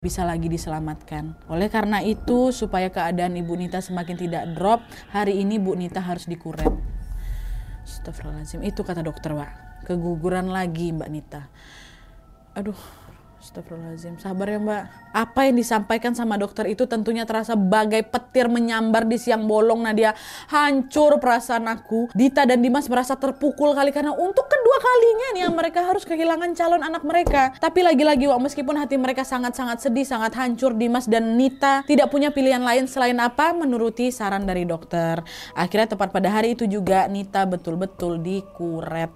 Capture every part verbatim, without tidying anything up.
bisa lagi diselamatkan. Oleh karena itu, supaya keadaan Ibu Nita semakin tidak drop, hari ini Bu Nita harus dikuret. Astagfirullahaladzim, itu kata dokter, Wak. Keguguran lagi Mbak Nita. Aduh, astagfirullahaladzim. Sabar ya Mbak. Apa yang disampaikan sama dokter itu tentunya terasa bagai petir menyambar di siang bolong. Nadia, hancur perasaan aku. Dita dan Dimas merasa terpukul kali karena untuk kedua kalinya nih mereka harus kehilangan calon anak mereka. Tapi lagi-lagi Wak, meskipun hati mereka sangat-sangat sedih, sangat hancur, Dimas dan Nita tidak punya pilihan lain selain apa? Menuruti saran dari dokter. Akhirnya tepat pada hari itu juga Nita betul-betul dikuret.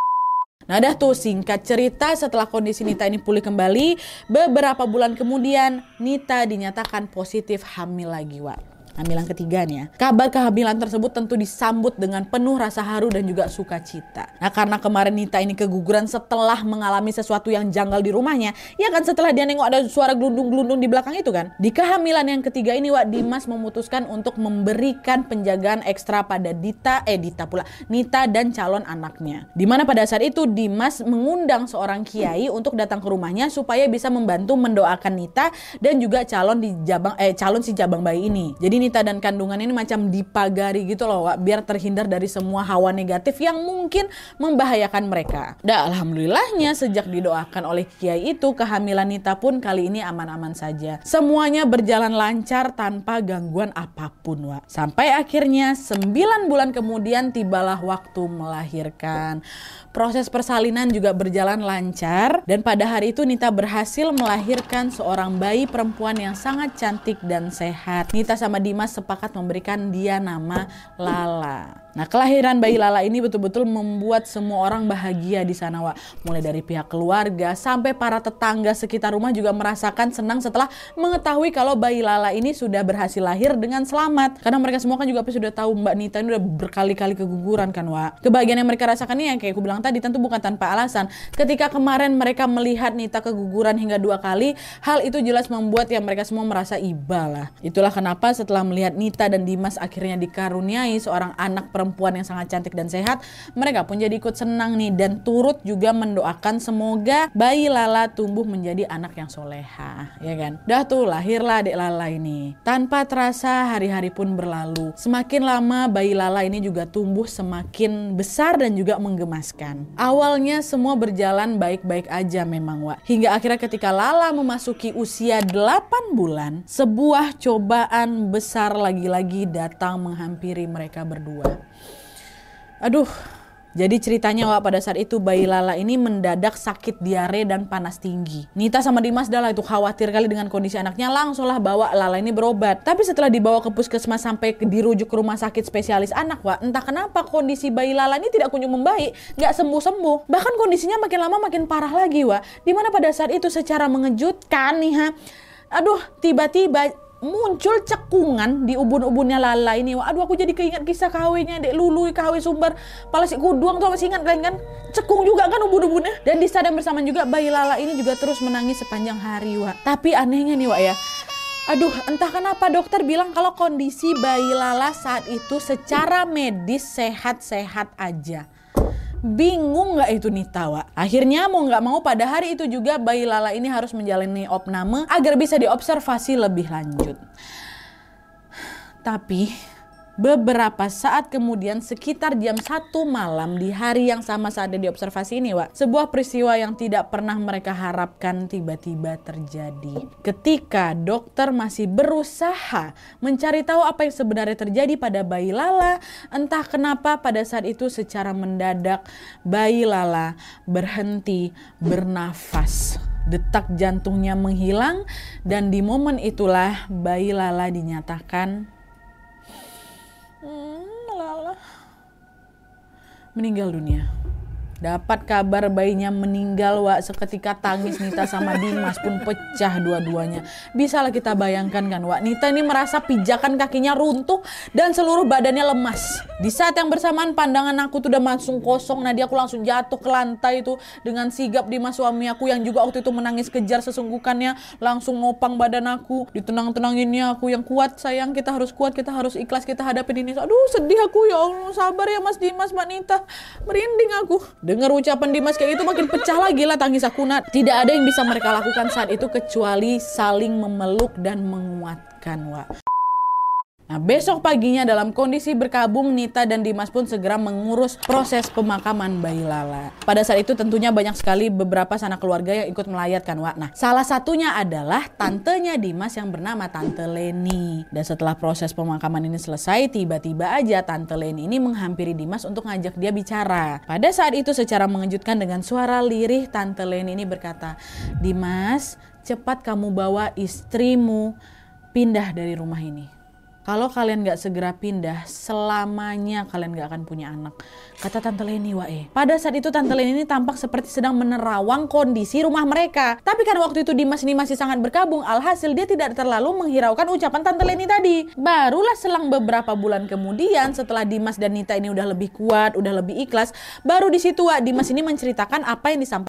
Nah dah tuh, singkat cerita, setelah kondisi Nita ini pulih kembali, beberapa bulan kemudian Nita dinyatakan positif hamil lagi, Wak. Hamilan ketiga nih ya. Kabar kehamilan tersebut tentu disambut dengan penuh rasa haru dan juga sukacita. Nah karena kemarin Nita ini keguguran setelah mengalami sesuatu yang janggal di rumahnya. Ya kan, setelah dia nengok ada suara gelundung-gelundung di belakang itu kan. Di kehamilan yang ketiga ini Wak, Dimas memutuskan untuk memberikan penjagaan ekstra pada Dita, eh Dita pula, Nita dan calon anaknya. Dimana pada saat itu Dimas mengundang seorang kiai untuk datang ke rumahnya supaya bisa membantu mendoakan Nita dan juga calon di jabang, eh calon si jabang bayi ini. Jadi Nita dan kandungan ini macam dipagari gitu loh Wak, biar terhindar dari semua hawa negatif yang mungkin membahayakan mereka. Dan alhamdulillahnya sejak didoakan oleh kiai itu, kehamilan Nita pun kali ini aman-aman saja. Semuanya berjalan lancar tanpa gangguan apapun Wak. Sampai akhirnya sembilan bulan kemudian tibalah waktu melahirkan. Proses persalinan juga berjalan lancar dan pada hari itu Nita berhasil melahirkan seorang bayi perempuan yang sangat cantik dan sehat. Nita sama Dimas sepakat memberikan dia nama Lala. Nah, kelahiran bayi Lala ini betul-betul membuat semua orang bahagia di sana, Wak. Mulai dari pihak keluarga sampai para tetangga sekitar rumah juga merasakan senang setelah mengetahui kalau bayi Lala ini sudah berhasil lahir dengan selamat. Karena mereka semua kan juga sudah tahu Mbak Nita ini udah berkali-kali keguguran kan, Wak. Kebahagiaan yang mereka rasakan ini yang kayak aku bilang tadi tentu bukan tanpa alasan. Ketika kemarin mereka melihat Nita keguguran hingga dua kali, hal itu jelas membuat yang mereka semua merasa iba lah. Itulah kenapa setelah melihat Nita dan Dimas akhirnya dikaruniai seorang anak perempuan perempuan yang sangat cantik dan sehat, mereka pun jadi ikut senang nih dan turut juga mendoakan semoga bayi Lala tumbuh menjadi anak yang soleha, ya kan? Dah tuh lahirlah adik Lala ini. Tanpa terasa hari-hari pun berlalu. Semakin lama bayi Lala ini juga tumbuh semakin besar dan juga menggemaskan. Awalnya semua berjalan baik-baik aja memang Wak. Hingga akhirnya ketika Lala memasuki usia delapan bulan, sebuah cobaan besar lagi-lagi datang menghampiri mereka berdua. Aduh, jadi ceritanya Wak, pada saat itu bayi Lala ini mendadak sakit diare dan panas tinggi. Nita sama Dimas dah lah itu khawatir kali dengan kondisi anaknya, langsunglah bawa Lala ini berobat. Tapi setelah dibawa ke puskesmas sampai dirujuk ke rumah sakit spesialis anak Wak, entah kenapa kondisi bayi Lala ini tidak kunjung membaik, gak sembuh-sembuh. Bahkan kondisinya makin lama makin parah lagi Wak. Dimana pada saat itu secara mengejutkan nih ha, aduh tiba-tiba muncul cekungan di ubun-ubunnya Lala ini. Aduh aku jadi keinget kisah kawinnya Dek Lulu, kawin Sumber Palasi Kuduang tuh, masih ingat kalian kan? Cekung juga kan ubun-ubunnya. Dan di saat yang bersamaan juga bayi Lala ini juga terus menangis sepanjang hari Wak. Tapi anehnya nih Wak ya, aduh entah kenapa dokter bilang kalau kondisi bayi Lala saat itu secara medis sehat-sehat aja. Bingung gak itu Nita Wak? Akhirnya mau gak mau pada hari itu juga bayi Lala ini harus menjalani opname agar bisa diobservasi lebih lanjut. Tapi beberapa saat kemudian sekitar jam satu malam di hari yang sama saat dia diobservasi ini Wak, sebuah peristiwa yang tidak pernah mereka harapkan tiba-tiba terjadi. Ketika dokter masih berusaha mencari tahu apa yang sebenarnya terjadi pada bayi Lala, entah kenapa pada saat itu secara mendadak bayi Lala berhenti bernafas. Detak jantungnya menghilang dan di momen itulah bayi Lala dinyatakan Hmm, Lala meninggal dunia. Dapat kabar bayinya meninggal Wak, seketika tangis Nita sama Dimas pun pecah dua-duanya. Bisalah kita bayangkan kan Wak, Nita ini merasa pijakan kakinya runtuh dan seluruh badannya lemas. Di saat yang bersamaan pandangan aku tuh udah langsung kosong. Nah dia aku langsung jatuh ke lantai itu dengan sigap Dimas suami aku yang juga waktu itu menangis kejar sesunggukannya langsung nopang badan aku. Ditenang-tenanginnya aku, yang kuat sayang, kita harus kuat, kita harus ikhlas, kita hadapin ini. Aduh sedih aku, ya Allah, sabar ya Mas Dimas, Mbak Nita, merinding aku. Dengar ucapan Dimas kayak gitu makin pecah lagi lah tangis Sakuna. Tidak ada yang bisa mereka lakukan saat itu kecuali saling memeluk dan menguatkan, Wak. Nah, besok paginya dalam kondisi berkabung, Nita dan Dimas pun segera mengurus proses pemakaman bayi Lala. Pada saat itu tentunya banyak sekali beberapa sanak keluarga yang ikut melayatkan, Wak. Nah, salah satunya adalah tantenya Dimas yang bernama Tante Leni. Dan setelah proses pemakaman ini selesai, tiba-tiba aja Tante Leni ini menghampiri Dimas untuk ngajak dia bicara. Pada saat itu secara mengejutkan dengan suara lirih, Tante Leni ini berkata, "Dimas, cepat kamu bawa istrimu pindah dari rumah ini. Kalau kalian gak segera pindah, selamanya kalian gak akan punya anak," kata Tante Leni, Wae. Pada saat itu Tante Leni ini tampak seperti sedang menerawang kondisi rumah mereka. Tapi kan waktu itu Dimas ini masih sangat berkabung, alhasil dia tidak terlalu menghiraukan ucapan Tante Leni tadi. Barulah selang beberapa bulan kemudian, setelah Dimas dan Nita ini udah lebih kuat, udah lebih ikhlas, baru di situ Wak, Dimas ini menceritakan apa yang disampaikan